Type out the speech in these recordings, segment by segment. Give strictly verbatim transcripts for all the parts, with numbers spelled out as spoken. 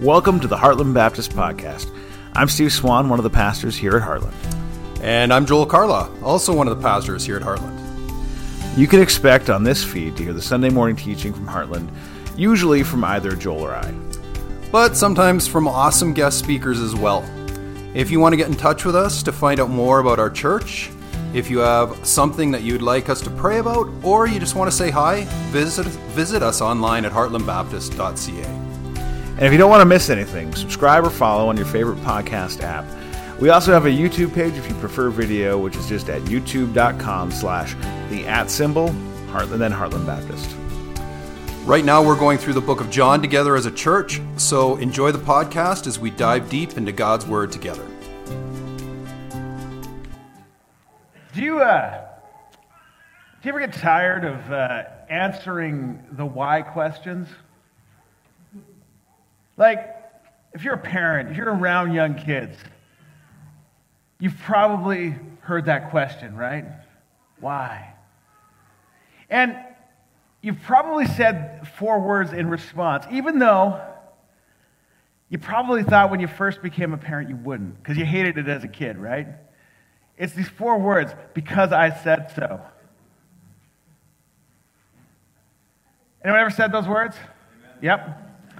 Welcome to the Heartland Baptist Podcast. I'm Steve Swan, one of the pastors here at Heartland. And I'm Joel Carla, also one of the pastors here at Heartland. You can expect on this feed to hear the Sunday morning teaching from Heartland, usually from either Joel or I. But sometimes from awesome guest speakers as well. If you want to get in touch with us to find out more about our church, if you have something that you'd like us to pray about, or you just want to say hi, visit, visit us online at heartland baptist dot c a. And if you don't want to miss anything, subscribe or follow on your favorite podcast app. We also have a YouTube page if you prefer video, which is just at youtube.com slash the at symbol, Heartland, then Heartland Baptist. Right now we're going through the book of John together as a church, so enjoy the podcast as we dive deep into God's Word together. Do you, uh, do you ever get tired of uh, answering the why questions? Like, if you're a parent, if you're around young kids, you've probably heard that question, right? Why? And you've probably said four words in response, even though you probably thought when you first became a parent you wouldn't, because you hated it as a kid, right? It's these four words, because I said so. Anyone ever said those words? Amen. Yep.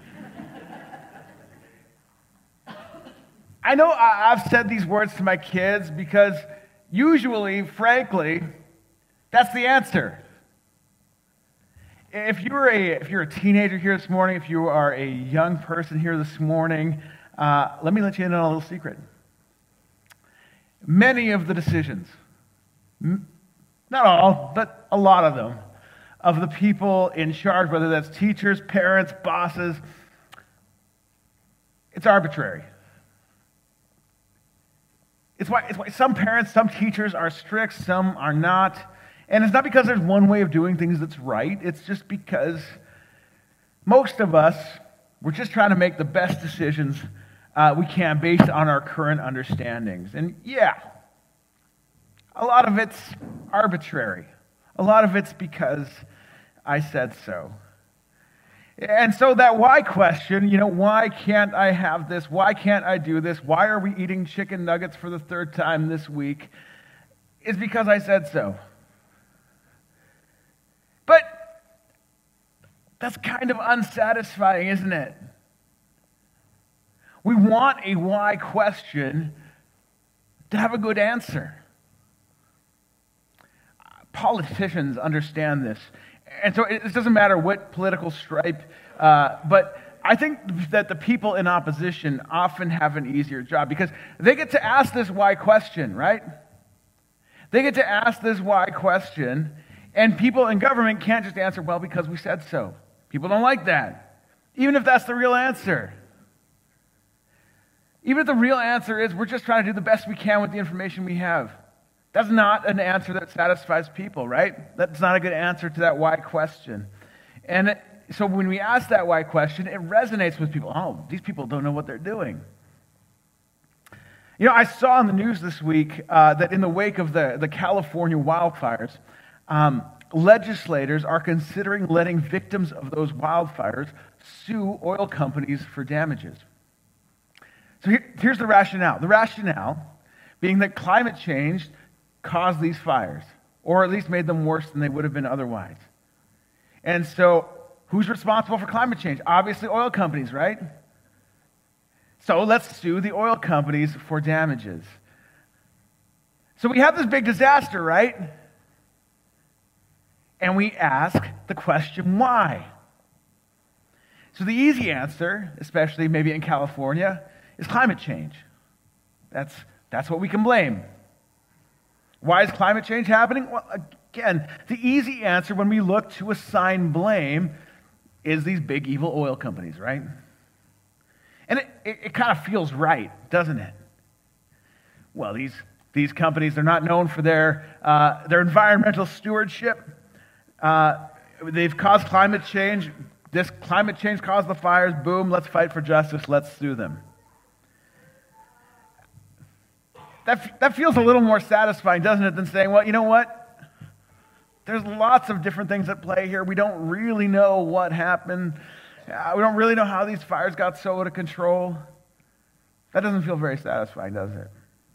I know I've said these words to my kids because usually, frankly, that's the answer. If you're a if you're a teenager here this morning, if you are a young person here this morning, uh, let me let you in on a little secret. Many of the decisions, not all, but a lot of them, of the people in charge, whether that's teachers, parents, bosses, it's arbitrary. It's why, it's why some parents, some teachers are strict, some are not. And it's not because there's one way of doing things that's right. It's just because most of us, we're just trying to make the best decisions uh, we can based on our current understandings. And yeah, a lot of it's arbitrary. A lot of it's because I said so. And so that why question, you know, why can't I have this? Why can't I do this? Why are we eating chicken nuggets for the third time this week? Is because I said so. But that's kind of unsatisfying, isn't it? We want a why question to have a good answer. Politicians understand this. And so it doesn't matter what political stripe, uh, but I think that the people in opposition often have an easier job because they get to ask this why question, right? They get to ask this why question, and people in government can't just answer, well, because we said so. People don't like that, even if that's the real answer. Even if the real answer is we're just trying to do the best we can with the information we have. That's not an answer that satisfies people, right? That's not a good answer to that why question. And it, so when we ask that why question, it resonates with people. Oh, these people don't know what they're doing. You know, I saw on the news this week uh, that in the wake of the, the California wildfires, um, legislators are considering letting victims of those wildfires sue oil companies for damages. So here, here's the rationale. The rationale being that climate change caused these fires, or at least made them worse than they would have been otherwise. And so, who's responsible for climate change? Obviously, oil companies, right? So let's sue the oil companies for damages. So we have this big disaster, right? And we ask the question, why? So the easy answer, especially maybe in California, is climate change. That's, that's what we can blame. Why is climate change happening? Well, again, the easy answer when we look to assign blame is these big evil oil companies, right? And it, it, it kind of feels right, doesn't it? Well, these, these companies, they're not known for their, uh, their environmental stewardship. Uh, they've caused climate change. This climate change caused the fires. Boom, let's fight for justice. Let's sue them. That, that feels a little more satisfying, doesn't it, than saying, well, you know what? There's lots of different things at play here. We don't really know what happened. Uh, we don't really know how these fires got so out of control. That doesn't feel very satisfying, does it?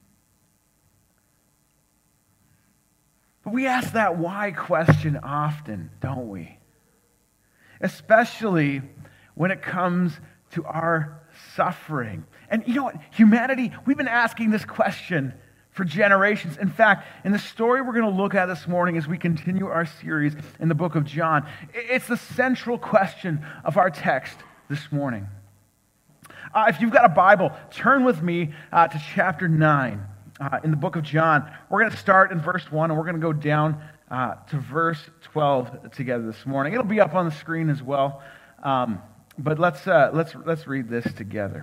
But we ask that why question often, don't we? Especially when it comes to our suffering. And you know what? Humanity, we've been asking this question for generations. In fact, in the story we're going to look at this morning as we continue our series in the book of John, it's the central question of our text this morning. Uh, if you've got a Bible, turn with me uh, to chapter nine uh, in the book of John. We're going to start in verse one, and we're going to go down uh, to verse twelve together this morning. It'll be up on the screen as well, um, but let's uh, let's let's read this together.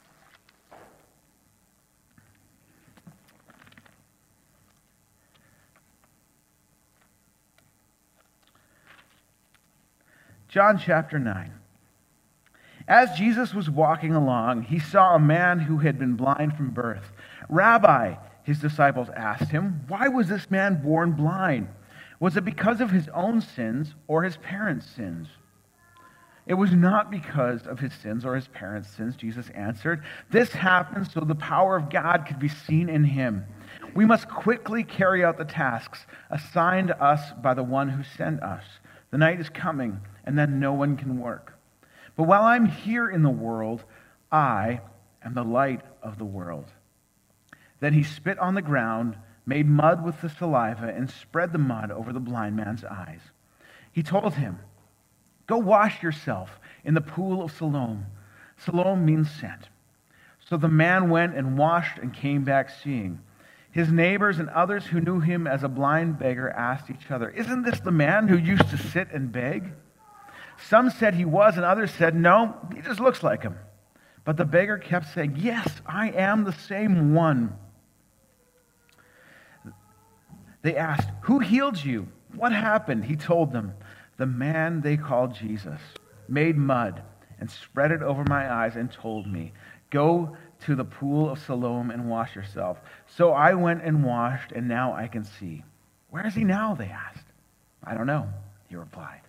John chapter nine. As Jesus was walking along, he saw a man who had been blind from birth. "Rabbi," his disciples asked him, "why was this man born blind? Was it because of his own sins or his parents' sins?" "It was not because of his sins or his parents' sins," Jesus answered. "This happened so the power of God could be seen in him. We must quickly carry out the tasks assigned us by the one who sent us. The night is coming, and then no one can work. But while I'm here in the world, I am the light of the world." Then he spit on the ground, made mud with the saliva, and spread the mud over the blind man's eyes. He told him, "Go wash yourself in the pool of Siloam." Siloam means sent. So the man went and washed and came back seeing. His neighbors and others who knew him as a blind beggar asked each other, "Isn't this the man who used to sit and beg?" Some said he was, and others said, "No, he just looks like him." But the beggar kept saying, "Yes, I am the same one." They asked, "Who healed you? What happened?" He told them, "The man they called Jesus made mud and spread it over my eyes and told me, 'Go to the pool of Siloam and wash yourself.' So I went and washed, and now I can see." "Where is he now?" they asked. "I don't know," he replied.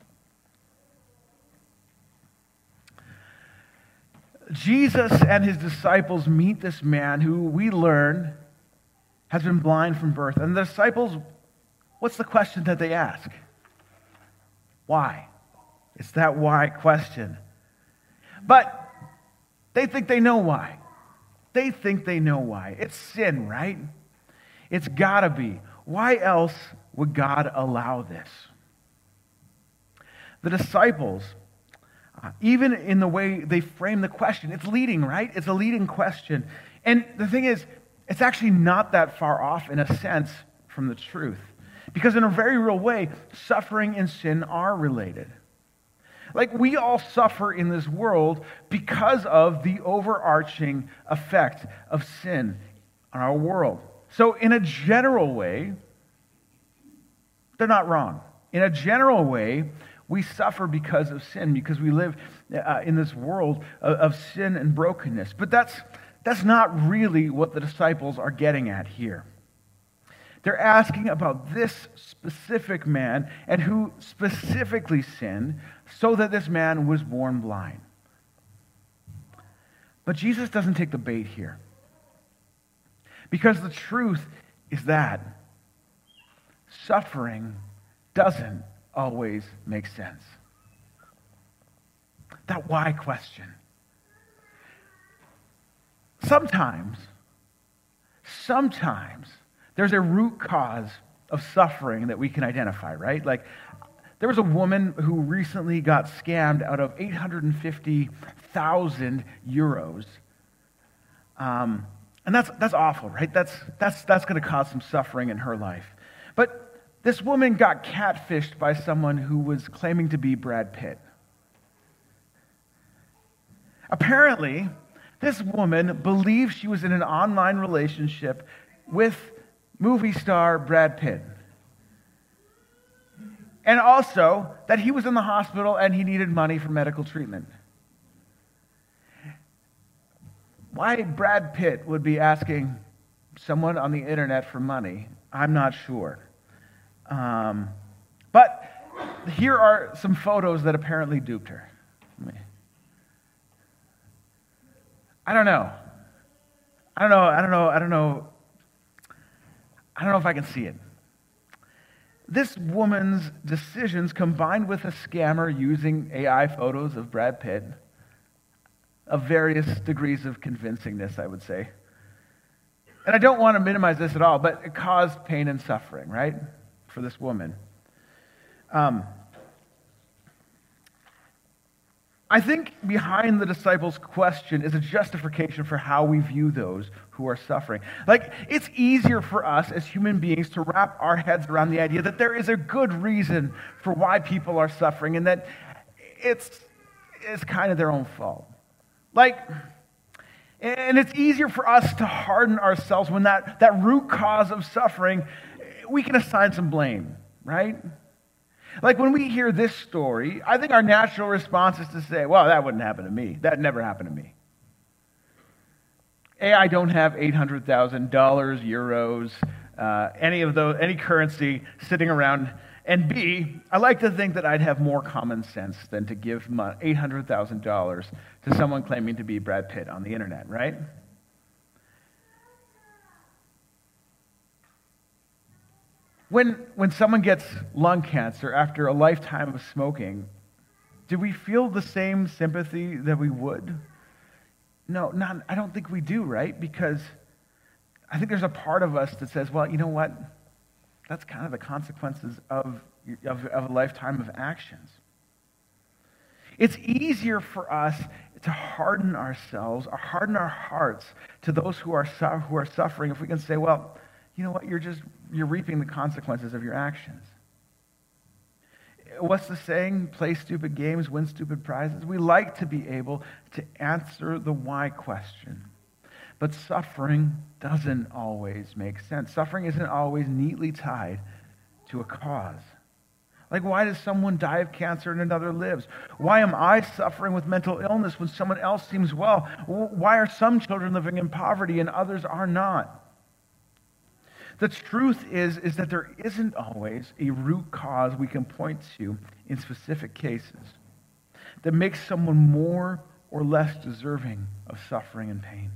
Jesus and his disciples meet this man who we learn has been blind from birth. And the disciples, what's the question that they ask? Why? It's that why question. But they think they know why. They think they know why. It's sin, right? It's gotta be. Why else would God allow this? The disciples, Uh, even in the way they frame the question, it's leading, right? It's a leading question. And the thing is, it's actually not that far off in a sense from the truth. Because in a very real way, suffering and sin are related. Like, we all suffer in this world because of the overarching effect of sin on our world. So in a general way, they're not wrong. In a general way, we suffer because of sin, because we live uh, in this world of, of sin and brokenness. But that's, that's not really what the disciples are getting at here. They're asking about this specific man and who specifically sinned so that this man was born blind. But Jesus doesn't take the bait here. Because the truth is that suffering doesn't always makes sense. That why question. Sometimes, sometimes there's a root cause of suffering that we can identify, right? Like, there was a woman who recently got scammed out of eight hundred fifty thousand euros. Um, and that's that's awful, right? That's that's that's going to cause some suffering in her life. But this woman got catfished by someone who was claiming to be Brad Pitt. Apparently, this woman believed she was in an online relationship with movie star Brad Pitt. And also that he was in the hospital and he needed money for medical treatment. Why Brad Pitt would be asking someone on the internet for money, I'm not sure. Um, but here are some photos that apparently duped her. I don't know. I don't know, I don't know, I don't know. I don't know if I can see it. This woman's decisions combined with a scammer using A I photos of Brad Pitt, of various degrees of convincingness, I would say. And I don't want to minimize this at all, but it caused pain and suffering, right, for this woman. Um, I think behind the disciples' question is a justification for how we view those who are suffering. Like, it's easier for us as human beings to wrap our heads around the idea that there is a good reason for why people are suffering and that it's, it's kind of their own fault. Like, and it's easier for us to harden ourselves when that, that root cause of suffering, we can assign some blame, right? Like when we hear this story, I think our natural response is to say, well, that wouldn't happen to me. That never happened to me. A, I don't have eight hundred thousand dollars, euros, uh, any of those, any currency sitting around. And B, I like to think that I'd have more common sense than to give eight hundred thousand dollars to someone claiming to be Brad Pitt on the internet, right? When, when someone gets lung cancer after a lifetime of smoking, do we feel the same sympathy that we would? No, not, I don't think we do, right? Because I think there's a part of us that says, well, you know what? That's kind of the consequences of, of, of a lifetime of actions. It's easier for us to harden ourselves or harden our hearts to those who are, su- who are suffering if we can say, well, you know what? You're just, you're reaping the consequences of your actions. What's the saying? Play stupid games, win stupid prizes. We like to be able to answer the why question. But suffering doesn't always make sense. Suffering isn't always neatly tied to a cause. Like, why does someone die of cancer and another lives? Why am I suffering with mental illness when someone else seems well? Why are some children living in poverty and others are not? The truth is, is that there isn't always a root cause we can point to in specific cases that makes someone more or less deserving of suffering and pain.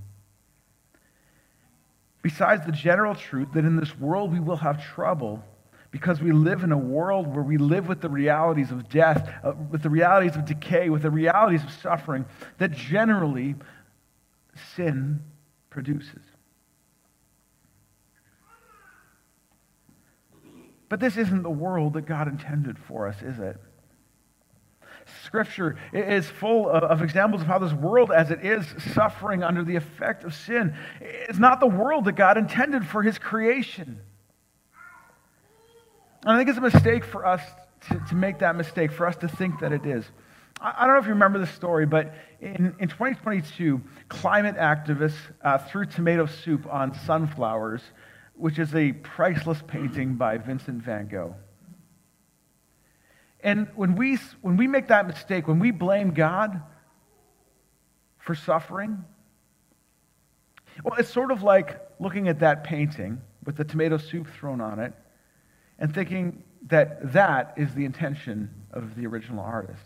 Besides the general truth that in this world we will have trouble because we live in a world where we live with the realities of death, uh, with the realities of decay, with the realities of suffering that generally sin produces. But this isn't the world that God intended for us, is it? Scripture is full of examples of how this world, as it is suffering under the effect of sin, is not the world that God intended for his creation. And I think it's a mistake for us to, to make that mistake, for us to think that it is. I, I don't know if you remember this story, but in, in twenty twenty-two, climate activists uh, threw tomato soup on sunflowers, which is a priceless painting by Vincent van Gogh. And when we, when we make that mistake, when we blame God for suffering, well, it's sort of like looking at that painting with the tomato soup thrown on it and thinking that that is the intention of the original artist.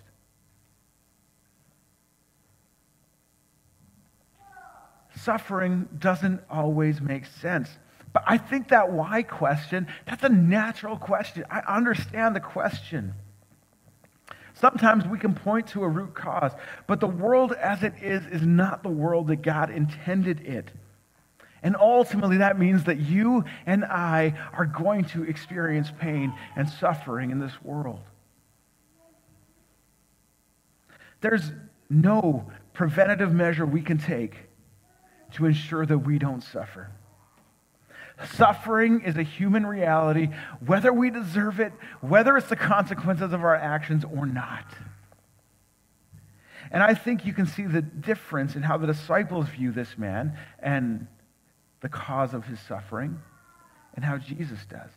Suffering doesn't always make sense. But I think that why question, that's a natural question. I understand the question. Sometimes we can point to a root cause, but the world as it is is not the world that God intended it. And ultimately that means that you and I are going to experience pain and suffering in this world. There's no preventative measure we can take to ensure that we don't suffer. Suffering is a human reality, whether we deserve it, whether it's the consequences of our actions or not. And I think you can see the difference in how the disciples view this man and the cause of his suffering and how Jesus does.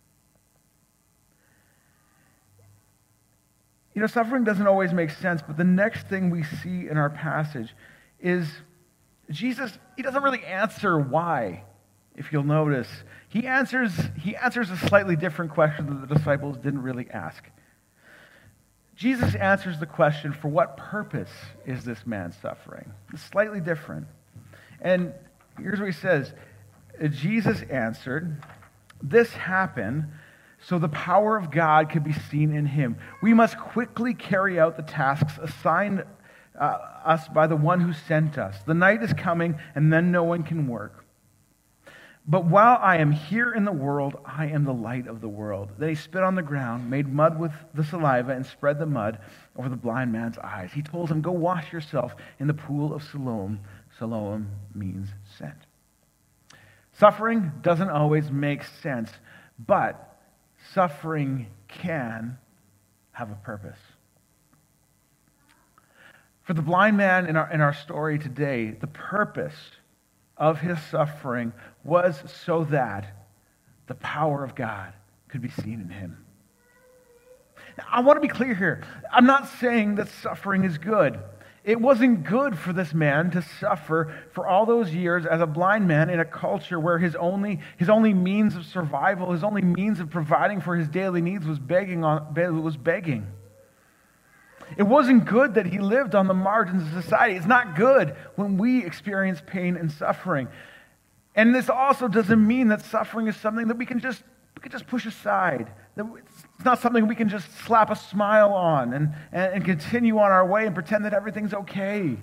You know, suffering doesn't always make sense, but the next thing we see in our passage is Jesus, he doesn't really answer why. If you'll notice, he answers, he answers a slightly different question that the disciples didn't really ask. Jesus answers the question, for what purpose is this man suffering? It's slightly different. And here's what he says. Jesus answered, "This happened so the power of God could be seen in him. We must quickly carry out the tasks assigned uh, us by the one who sent us. The night is coming, and then no one can work. But while I am here in the world, I am the light of the world." Then he spit on the ground, made mud with the saliva, and spread the mud over the blind man's eyes. He told him, "Go wash yourself in the pool of Siloam." Siloam means sent. Suffering doesn't always make sense, but suffering can have a purpose. For the blind man in our, in our story today, the purpose of his suffering was so that the power of God could be seen in him. Now, I want to be clear here. I'm not saying that suffering is good. It wasn't good for this man to suffer for all those years as a blind man in a culture where his only, his only means of survival, his only means of providing for his daily needs was begging. On, was begging. It wasn't good that he lived on the margins of society. It's not good when we experience pain and suffering. And this also doesn't mean that suffering is something that we can just we can just push aside. That it's not something we can just slap a smile on and, and, and continue on our way and pretend that everything's okay.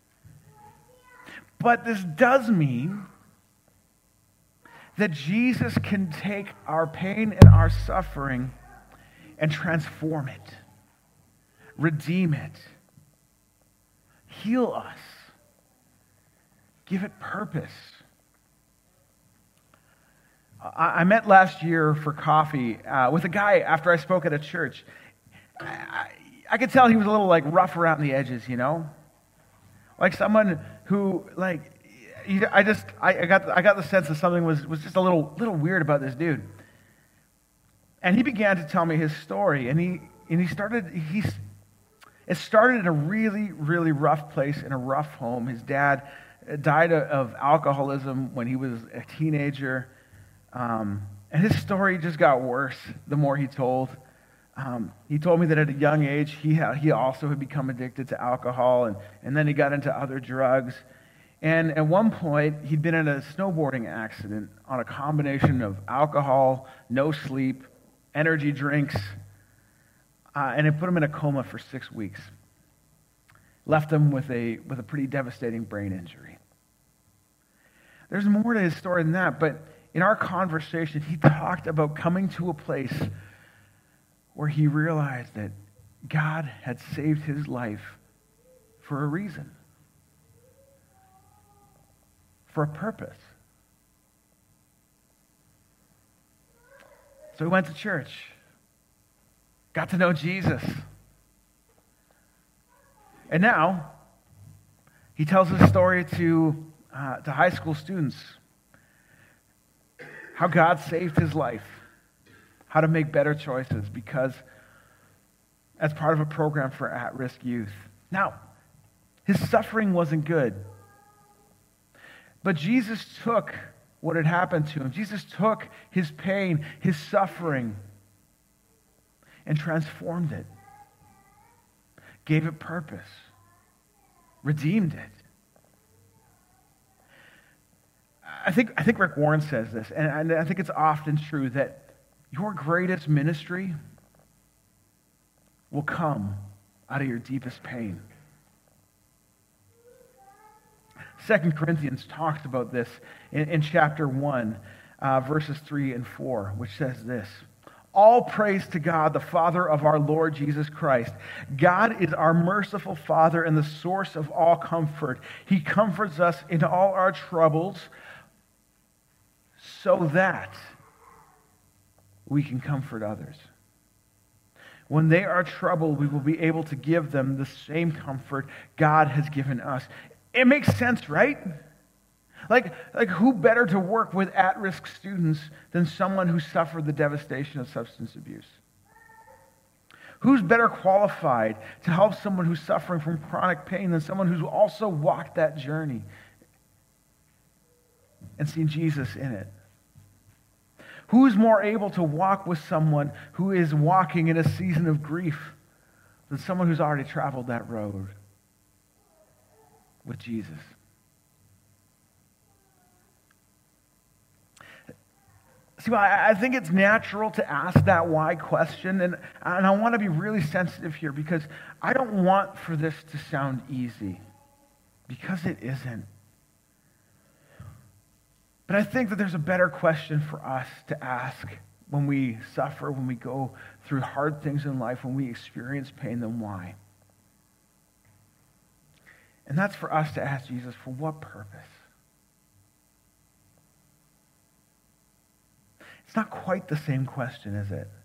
But this does mean that Jesus can take our pain and our suffering and transform it, redeem it, heal us, give it purpose. I met last year for coffee uh, with a guy after I spoke at a church. I, I, I could tell he was a little like rough around the edges, you know, like someone who like he, I just I, I got I got the sense that something was was just a little little weird about this dude. And he began to tell me his story, and he and he started he's it started in a really really rough place in a rough home. His dad died of alcoholism when he was a teenager. Um, and his story just got worse the more he told. Um, he told me that at a young age, he ha- he also had become addicted to alcohol, and, and then he got into other drugs. And at one point, he'd been in a snowboarding accident on a combination of alcohol, no sleep, energy drinks, uh, and it put him in a coma for six weeks. Left him with a with a pretty devastating brain injury. There's more to his story than that, but in our conversation, he talked about coming to a place where he realized that God had saved his life for a reason, for a purpose. So he went to church, got to know Jesus. And now, he tells his story to, uh, to high school students. How God saved his life, how to make better choices because as part of a program for at-risk youth. Now, his suffering wasn't good, but Jesus took what had happened to him. Jesus took his pain, his suffering, and transformed it, gave it purpose, redeemed it. I think I think Rick Warren says this, and I think it's often true, that your greatest ministry will come out of your deepest pain. Second Corinthians talks about this in, in chapter one, uh, verses three and four, which says this: "All praise to God, the Father of our Lord Jesus Christ. God is our merciful Father and the source of all comfort. He comforts us in all our troubles, so that we can comfort others. When they are troubled, we will be able to give them the same comfort God has given us." It makes sense, right? Like, like who better to work with at-risk students than someone who suffered the devastation of substance abuse? Who's better qualified to help someone who's suffering from chronic pain than someone who's also walked that journey and seen Jesus in it? Who's more able to walk with someone who is walking in a season of grief than someone who's already traveled that road with Jesus? See, I, I think it's natural to ask that why question, and, and I want to be really sensitive here because I don't want for this to sound easy, because it isn't. But I think that there's a better question for us to ask when we suffer, when we go through hard things in life, when we experience pain, then why? And that's for us to ask Jesus, for what purpose? It's not quite the same question, is it?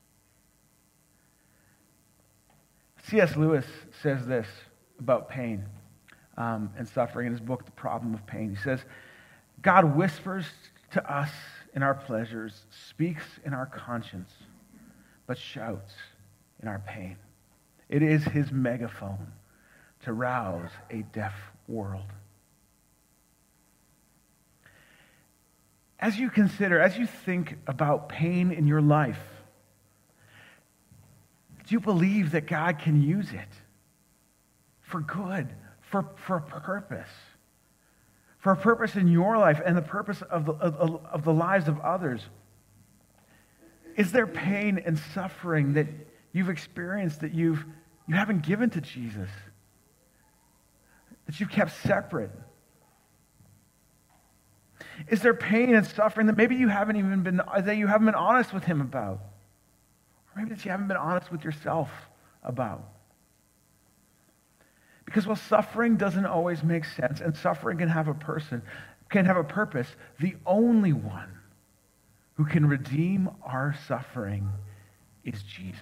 C S Lewis says this about pain um, and suffering in his book, The Problem of Pain. He says, God whispers to us in our pleasures, speaks in our conscience, but shouts in our pain. It is his megaphone to rouse a deaf world. As you consider, as you think about pain in your life, do you believe that God can use it for good, for, for a purpose? For a purpose in your life and the purpose of the, of, of the lives of others? Is there pain and suffering that you've experienced that you've, you haven't given to Jesus? That you've kept separate? Is there pain and suffering that maybe you haven't even been, that you haven't been honest with him about? Or maybe that you haven't been honest with yourself about? Because while suffering doesn't always make sense, and suffering can have a person, can have a purpose, the only one who can redeem our suffering is Jesus.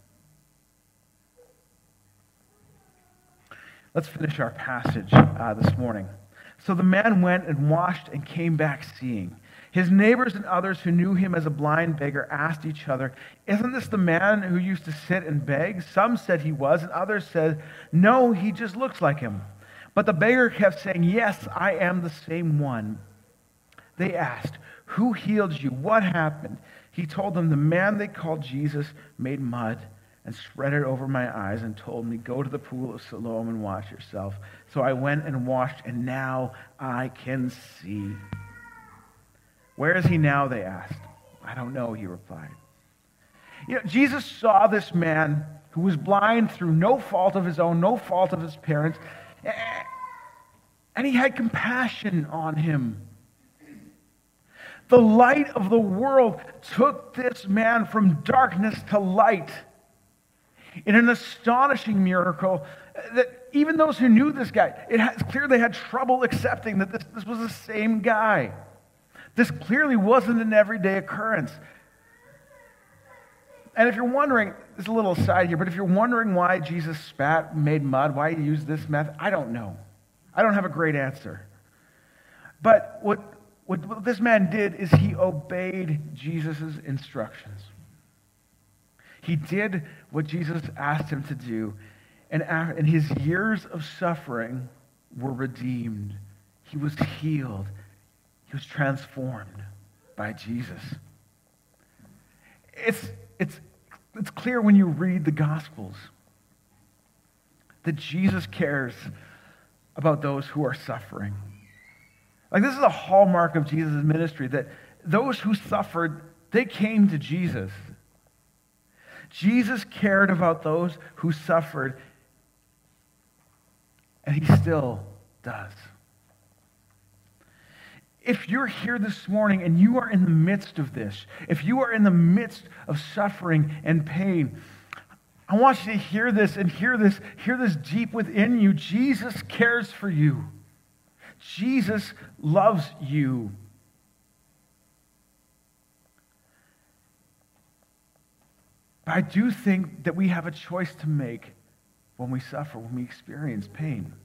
Let's finish our passage uh, this morning. So the man went and washed and came back seeing. His neighbors and others who knew him as a blind beggar asked each other, "Isn't this the man who used to sit and beg?" Some said he was, and others said, "No, he just looks like him." But the beggar kept saying, "Yes, I am the same one." They asked, "Who healed you? What happened?" He told them, "The man they called Jesus made mud and spread it over my eyes and told me, 'Go to the pool of Siloam and wash yourself.' So I went and washed, and now I can see." "Where is he now?" they asked. "I don't know," he replied. You know, Jesus saw this man who was blind through no fault of his own, no fault of his parents, and he had compassion on him. The light of the world took this man from darkness to light in an astonishing miracle that even those who knew this guy, it has, clear they had trouble accepting that this, this was the same guy. This clearly wasn't an everyday occurrence. And if you're wondering, there's a little aside here, but if you're wondering why Jesus spat, made mud, why he used this method, I don't know. I don't have a great answer. But what, what, what this man did is he obeyed Jesus' instructions. He did what Jesus asked him to do, and, and his years of suffering were redeemed. He was healed. He was transformed by Jesus. It's, it's, it's clear when you read the Gospels that Jesus cares about those who are suffering. Like, this is a hallmark of Jesus' ministry, that those who suffered, they came to Jesus. Jesus cared about those who suffered, and he still does. If you're here this morning and you are in the midst of this, if you are in the midst of suffering and pain, I want you to hear this and hear this, hear this deep within you. Jesus cares for you. Jesus loves you. But I do think that we have a choice to make when we suffer, when we experience pain.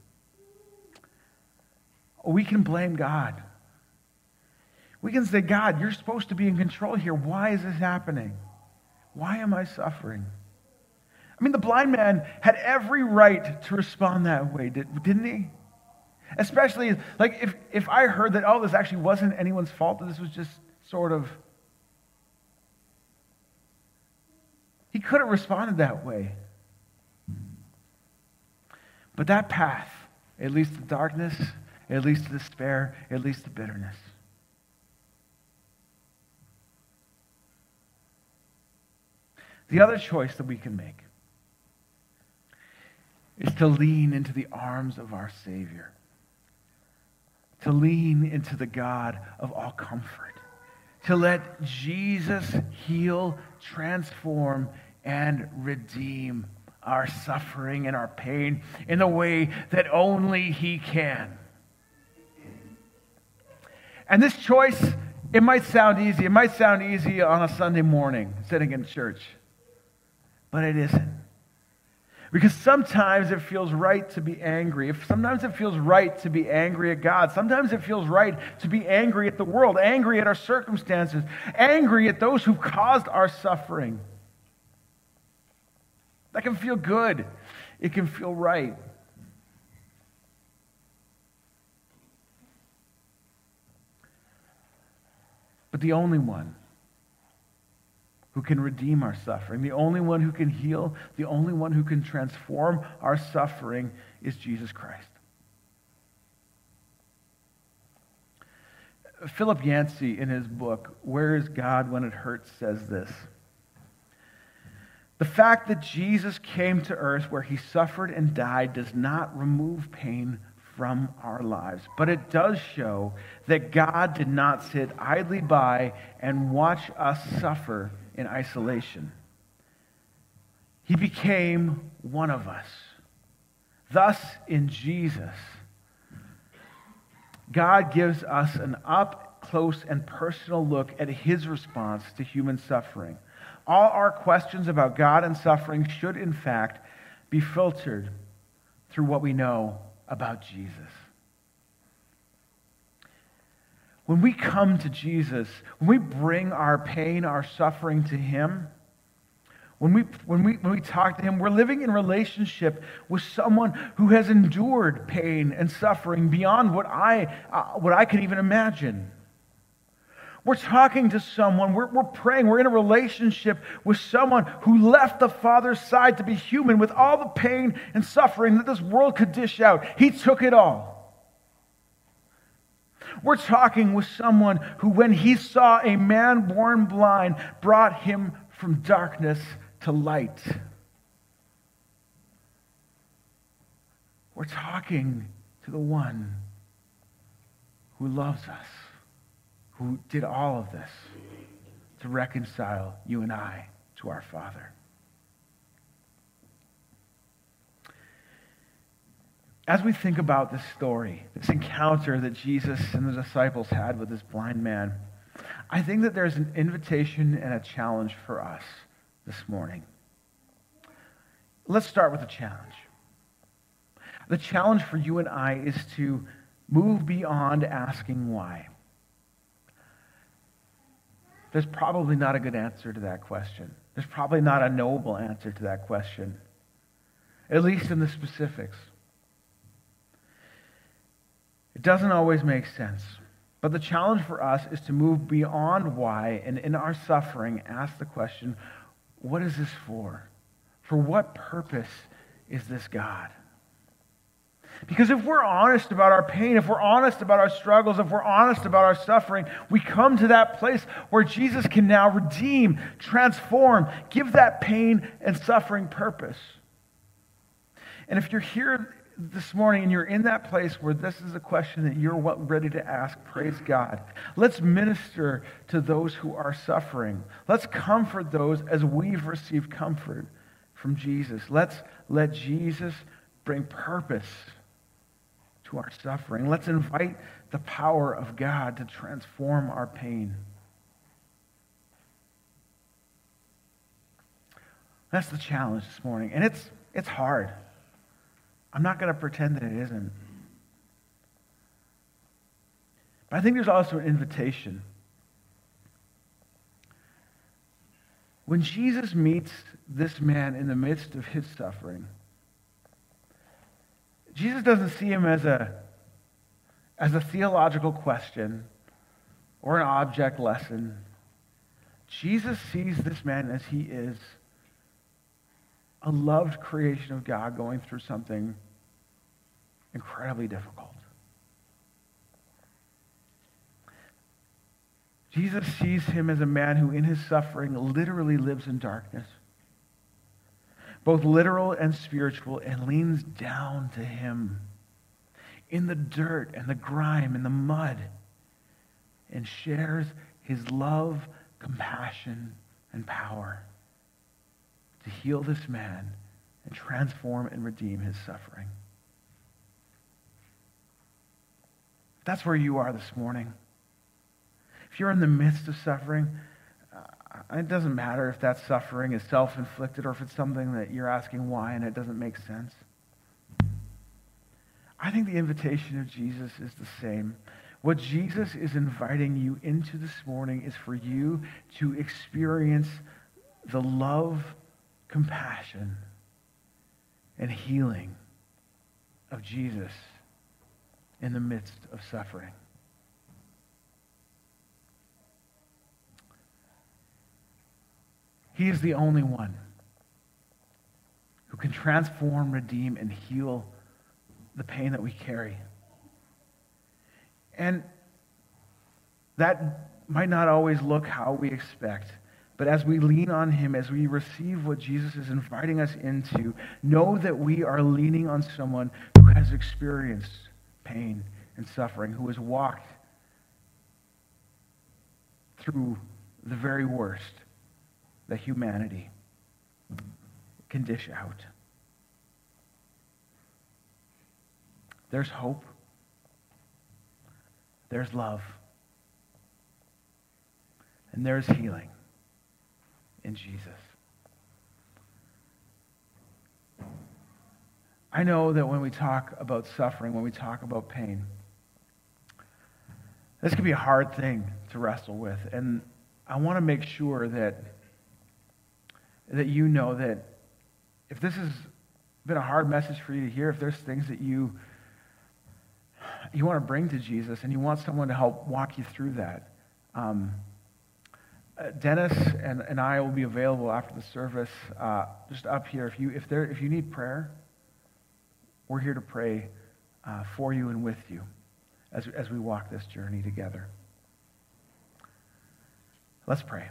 We can blame God. We can say, "God, you're supposed to be in control here. Why is this happening? Why am I suffering?" I mean, the blind man had every right to respond that way, didn't he? Especially, like, if, if I heard that, oh, this actually wasn't anyone's fault, that this was just sort of... He could have responded that way. But that path, it leads to darkness, it leads to despair, it leads to bitterness. The other choice that we can make is to lean into the arms of our Savior, to lean into the God of all comfort, to let Jesus heal, transform, and redeem our suffering and our pain in the way that only He can. And this choice, it might sound easy. It might sound easy on a Sunday morning sitting in church, but it isn't. Because sometimes it feels right to be angry. If sometimes it feels right to be angry at God. Sometimes it feels right to be angry at the world, angry at our circumstances, angry at those who caused our suffering. That can feel good. It can feel right. But the only one who can redeem our suffering, the only one who can heal, the only one who can transform our suffering is Jesus Christ. Philip Yancey, in his book, Where is God When It Hurts, says this: the fact that Jesus came to earth where He suffered and died does not remove pain from our lives, but it does show that God did not sit idly by and watch us suffer in isolation. He became one of us. Thus, in Jesus, God gives us an up close and personal look at His response to human suffering. All our questions about God and suffering should, in fact, be filtered through what we know about Jesus. When we come to Jesus, when we bring our pain, our suffering to Him, when we, when we, when we talk to Him, we're living in relationship with someone who has endured pain and suffering beyond what I, uh, what I can even imagine. We're talking to someone, we're, we're praying, we're in a relationship with someone who left the Father's side to be human with all the pain and suffering that this world could dish out. He took it all. We're talking with someone who, when He saw a man born blind, brought him from darkness to light. We're talking to the one who loves us, who did all of this to reconcile you and I to our Father. As we think about this story, this encounter that Jesus and the disciples had with this blind man, I think that there's an invitation and a challenge for us this morning. Let's start with the challenge. The challenge for you and I is to move beyond asking why. There's probably not a good answer to that question. There's probably not a knowable answer to that question, at least in the specifics. It doesn't always make sense. But the challenge for us is to move beyond why, and in our suffering, ask the question, what is this for? For what purpose is this God? Because if we're honest about our pain, if we're honest about our struggles, if we're honest about our suffering, we come to that place where Jesus can now redeem, transform, give that pain and suffering purpose. And if you're here this morning and you're in that place where this is a question that you're ready to ask, praise God. Let's minister to those who are suffering. Let's comfort those as we've received comfort from Jesus. Let's let Jesus bring purpose to our suffering. Let's invite the power of God to transform our pain. That's the challenge this morning. And it's it's hard. I'm not going to pretend that it isn't. But I think there's also an invitation. When Jesus meets this man in the midst of his suffering, Jesus doesn't see him as a, as a theological question or an object lesson. Jesus sees this man as he is, a loved creation of God going through something incredibly difficult. Jesus sees him as a man who in his suffering literally lives in darkness. both literal and spiritual, and leans down to him in the dirt and the grime and the mud and shares his love, compassion, and power to heal this man and transform and redeem his suffering. If that's where you are this morning, if you're in the midst of suffering, uh, it doesn't matter if that suffering is self-inflicted or if it's something that you're asking why and it doesn't make sense. I think the invitation of Jesus is the same. What Jesus is inviting you into this morning is for you to experience the love, compassion, and healing of Jesus in the midst of suffering. He is the only one who can transform, redeem, and heal the pain that we carry. And that might not always look how we expect, but as we lean on him, as we receive what Jesus is inviting us into, know that we are leaning on someone who has experienced pain and suffering, who has walked through the very worst that humanity can dish out. There's hope. There's love. And there's healing in Jesus. I know that when we talk about suffering, when we talk about pain, this can be a hard thing to wrestle with. And I want to make sure that, that you know that if this has been a hard message for you to hear, if there's things that you you want to bring to Jesus and you want someone to help walk you through that, um, uh, Dennis and, and I will be available after the service, uh, just up here. If you if there if you need prayer, we're here to pray uh, for you and with you as as we walk this journey together. Let's pray.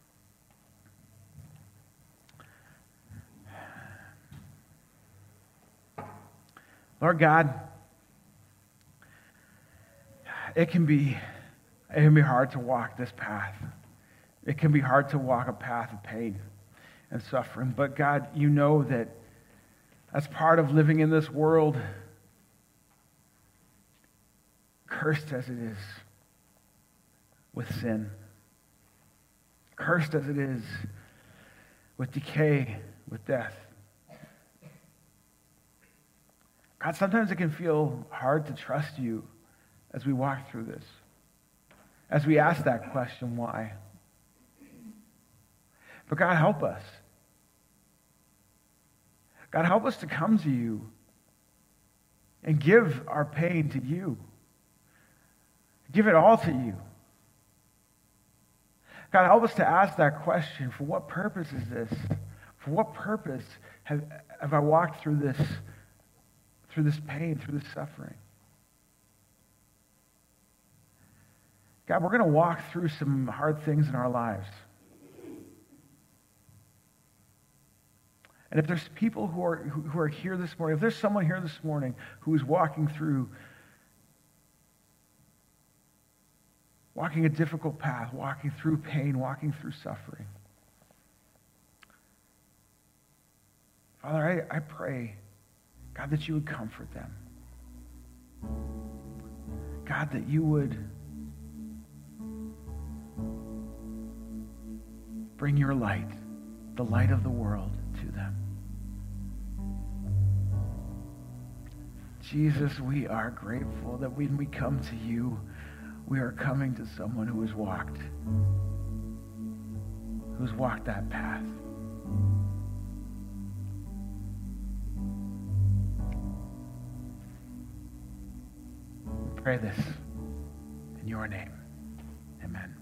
Lord God, it can be it can be hard to walk this path. It can be hard to walk a path of pain and suffering. But God, you know that as part of living in this world, cursed as it is with sin, cursed as it is with decay, with death, God, sometimes it can feel hard to trust you as we walk through this, as we ask that question, why? But God, help us. God, help us to come to you and give our pain to you. Give it all to you. God, help us to ask that question, for what purpose is this? For what purpose have, have I walked through this through this pain, through this suffering? God, we're going to walk through some hard things in our lives. And if there's people who are who are here this morning, if there's someone here this morning who is walking through, walking a difficult path, walking through pain, walking through suffering, Father, I, I pray, God, that you would comfort them. God, that you would bring your light, the light of the world, to them. Jesus, we are grateful that when we come to you, we are coming to someone who has walked, who's walked that path. Pray this in your name. Amen.